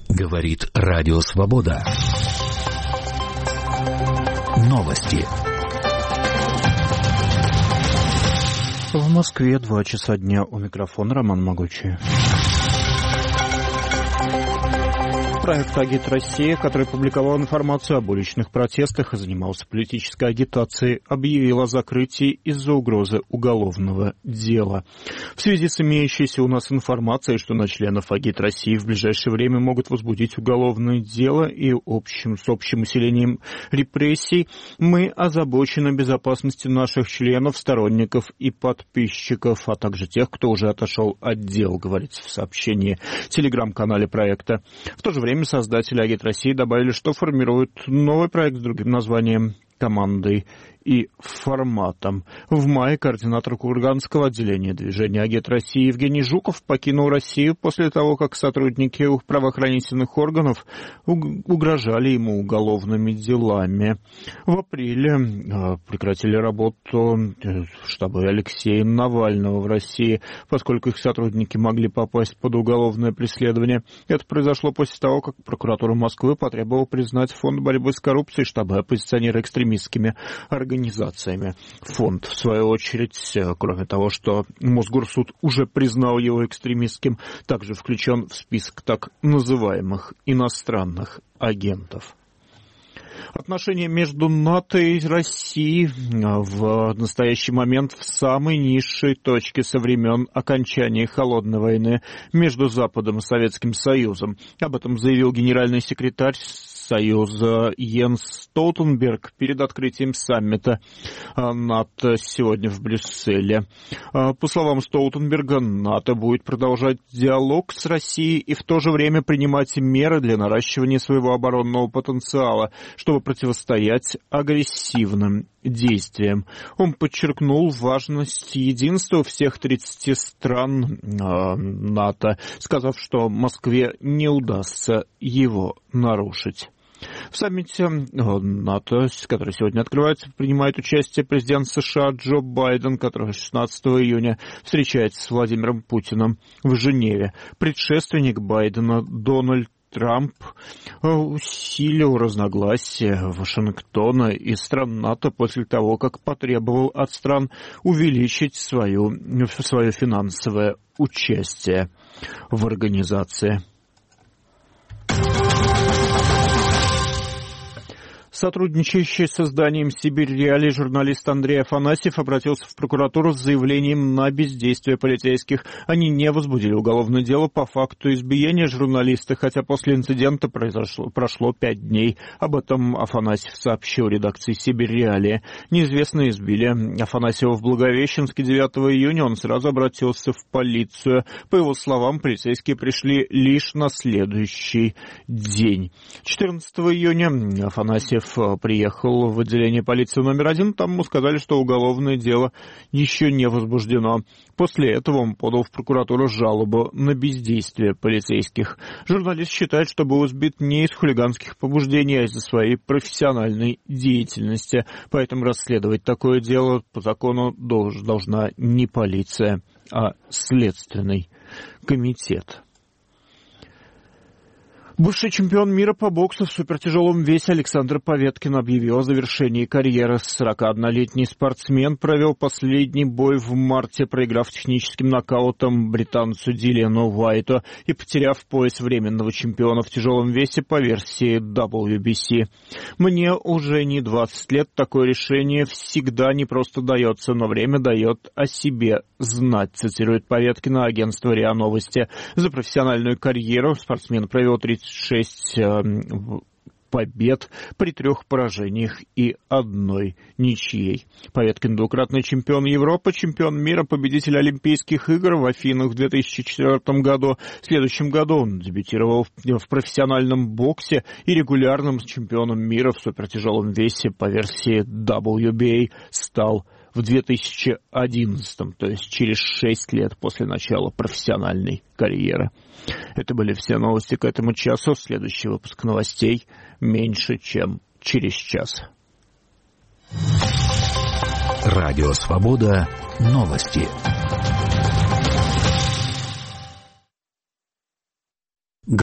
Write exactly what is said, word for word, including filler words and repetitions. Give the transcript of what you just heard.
Говорит Радио Свобода. Новости. В Москве два часа дня. У микрофона Роман Могучий. Проект «Агит Россия», который публиковал информацию об уличных протестах и занимался политической агитацией, объявил о закрытии из-за угрозы уголовного дела. В связи с имеющейся у нас информацией, что на членов «Агит России» в ближайшее время могут возбудить уголовное дело и общим, с общим усилением репрессий, мы озабочены безопасностью наших членов, сторонников и подписчиков, а также тех, кто уже отошел от дел, говорится в сообщении в телеграм-канале проекта. В то же время создатели «Агит России» добавили, что формируют новый проект с другим названием, командой и форматом. В мае координатор Курганского отделения движения «Агит России» Евгений Жуков покинул Россию после того, как сотрудники правоохранительных органов угрожали ему уголовными делами. В апреле прекратили работу штабы Алексея Навального в России, поскольку их сотрудники могли попасть под уголовное преследование. Это произошло после того, как прокуратура Москвы потребовала признать Фонд борьбы с коррупцией штабы оппозиционера экстремистскими организациями. организациями. Фонд, в свою очередь, кроме того, что Мосгорсуд уже признал его экстремистским, также включен в список так называемых иностранных агентов. Отношения между НАТО и Россией в настоящий момент в самой низшей точке со времен окончания Холодной войны между Западом и Советским Союзом. Об этом заявил генеральный секретарь Союза Йенс Столтенберг перед открытием саммита НАТО сегодня в Брюсселе. По словам Столтенберга, НАТО будет продолжать диалог с Россией и в то же время принимать меры для наращивания своего оборонного потенциала, чтобы противостоять агрессивным действиям. Он подчеркнул важность единства всех тридцати стран э, НАТО, сказав, что Москве не удастся его нарушить. В саммите НАТО, который сегодня открывается, принимает участие президент США Джо Байден, который шестнадцатого июня встречается с Владимиром Путиным в Женеве. Предшественник Байдена Дональд Трамп усилил разногласия Вашингтона и стран НАТО после того, как потребовал от стран увеличить свою, свое финансовое участие в организации. Сотрудничающий с изданием «Сибирь Реалии» журналист Андрей Афанасьев обратился в прокуратуру с заявлением на бездействие полицейских. Они не возбудили уголовное дело по факту избиения журналиста, хотя после инцидента произошло, прошло пять дней. Об этом Афанасьев сообщил редакции «Сибирь Реалии». Неизвестные избили Афанасьева в Благовещенске девятого июня. Он сразу обратился в полицию. По его словам, полицейские пришли лишь на следующий день. четырнадцатого июня Афанасьев приехал в отделение полиции номер один, там ему сказали, что уголовное дело еще не возбуждено. После этого он подал в прокуратуру жалобу на бездействие полицейских. Журналист считает, что был избит не из хулиганских побуждений, а из-за своей профессиональной деятельности. Поэтому расследовать такое дело по закону должна не полиция, а Следственный комитет. Бывший чемпион мира по боксу в супертяжелом весе Александр Поветкин объявил о завершении карьеры. сорокаоднолетний спортсмен провел последний бой в марте, проиграв техническим нокаутом британцу Дилиану Уайту и потеряв пояс временного чемпиона в тяжелом весе по версии дабл ю би си. «Мне уже не двадцать лет, такое решение всегда не просто дается, но время дает о себе знать», цитирует Поветкина агентство РИА Новости. За профессиональную карьеру спортсмен провел тридцать шесть э, побед при трех поражениях и одной ничьей. Поветкин двукратный чемпион Европы, чемпион мира, победитель Олимпийских игр в Афинах в две тысячи четвёртом году. В следующем году он дебютировал в профессиональном боксе и регулярным чемпионом мира в супертяжелом весе по версии дабл ю би эй стал в две тысячи одиннадцатом, то есть через шесть лет после начала профессиональной карьеры. Это были все новости к этому часу. Следующий выпуск новостей меньше, чем через час. Радио Свобода. Новости.